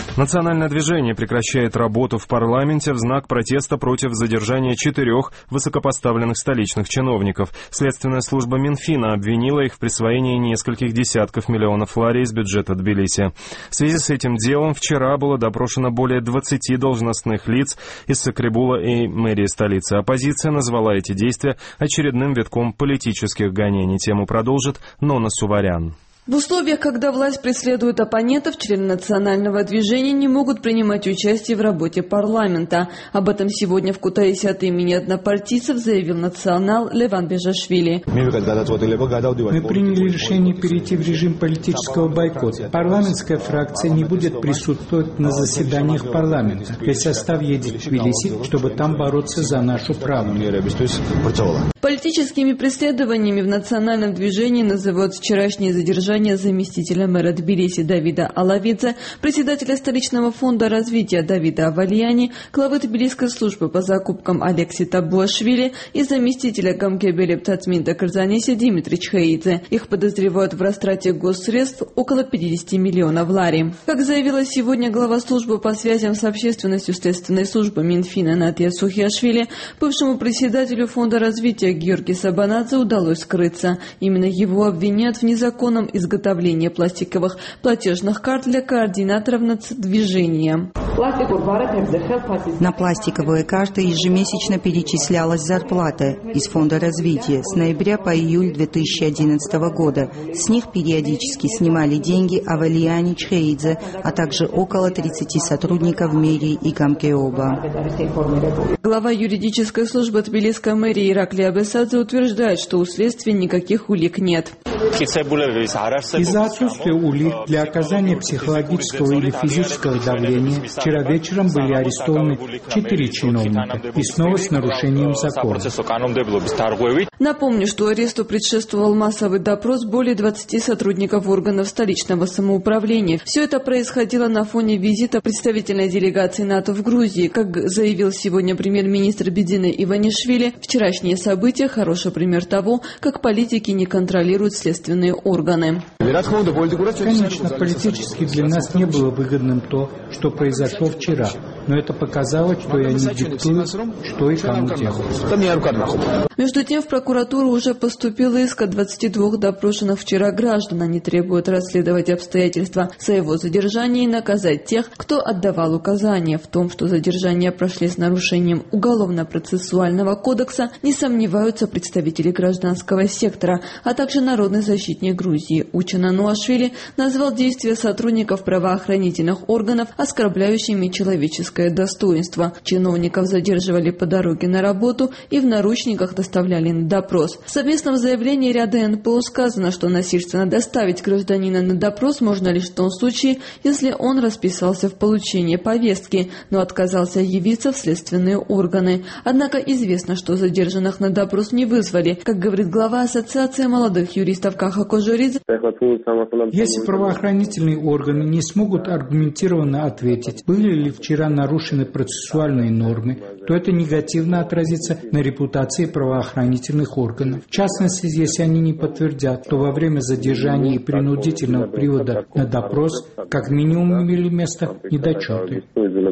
Национальное движение прекращает работу в парламенте в знак протеста против задержания 4 высокопоставленных столичных чиновников. Следственная служба Минфина обвинила их в присвоении нескольких десятков миллионов лари из бюджета Тбилиси. В связи с этим делом вчера было допрошено более 20 должностных лиц из Сакрибула и мэрии столицы. Оппозиция назвала эти действия очередным витком политических гонений. Тему продолжит Нона Суварян. В условиях, когда власть преследует оппонентов, члены национального движения не могут принимать участие в работе парламента. Об этом сегодня в Кутаисе от имени однопартийцев заявил национал Леван Бежашвили. Мы приняли решение перейти в режим политического бойкота. Парламентская фракция не будет присутствовать на заседаниях парламента. Весь состав едет в Тбилиси, чтобы там бороться за нашу правду. Политическими преследованиями в национальном движении называют вчерашнее задержание заместителя мэра Тбилиси Давида Алавидзе, председателя столичного фонда развития Давида Авальяни, главы тбилисской службы по закупкам Алекси Табуашвили и заместителя Гамкебелеп Тацминда Карзаниси Димитри Чхаидзе. Их подозревают в растрате госсредств около 50 миллионов лари. Как заявила сегодня глава службы по связям с общественностью следственной службы Минфина Натья Сухиашвили, бывшему председателю фонда развития Георгию Сабанадзе удалось скрыться. Именно его обвиняют в незаконном изготовлении пластиковых платежных карт для координаторов нацдвижения. На пластиковые карты ежемесячно перечислялась зарплата из фонда развития с ноября по июль 2011 года. С них периодически снимали деньги Авальяни, Чхаидзе, а также около 30 сотрудников мэрии и Гамкеоба. Глава юридической службы Тбилисской мэрии Ираклий Абесадзе утверждает, что у следствия никаких улик нет. Из-за отсутствия улик для оказания психологического или физического давления вчера вечером были арестованы 4 чиновника и снова с нарушением закона. Напомню, что аресту предшествовал массовый допрос более 20 сотрудников органов столичного самоуправления. Все это происходило на фоне визита представительной делегации НАТО в Грузии. Как заявил сегодня премьер-министр Бедзина Иванишвили, вчерашние события – хороший пример того, как политики не контролируют следственные органы. Конечно, политически для нас не было выгодным то, что произошло вчера, но это показало, что я не диктую, что и кому делать. Между тем, в прокуратуру уже поступил иск от 22 допрошенных вчера граждан. Они требуют расследовать обстоятельства своего задержания и наказать тех, кто отдавал указания. В том, что задержания прошли с нарушением Уголовно-процессуального кодекса, не сомневаются представители гражданского сектора, а также народный защитник Грузии Учен Ануашвили назвал действия сотрудников правоохранительных органов оскорбляющими человеческое достоинство. Чиновников задерживали по дороге на работу и в наручниках доставляли на допрос. В совместном заявлении ряда НПО сказано, что насильственно доставить гражданина на допрос можно лишь в том случае, если он расписался в получении повестки, но отказался явиться в следственные органы. Однако известно, что задержанных на допрос не вызвали. Как говорит глава Ассоциации молодых юристов Каха Кожуридзе, если правоохранительные органы не смогут аргументированно ответить, были ли вчера нарушены процессуальные нормы, то это негативно отразится на репутации правоохранительных органов. В частности, если они не подтвердят, то во время задержания и принудительного привода на допрос как минимум имели место недочеты.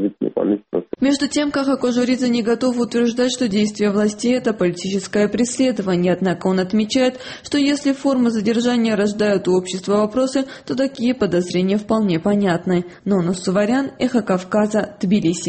Между тем, Каха Кожуридзе не готов утверждать, что действия властей – это политическое преследование. Однако он отмечает, что если формы задержания рождают у общества вопросы, то такие подозрения вполне понятны. Нона Суварян, Эхо Кавказа, Тбилиси.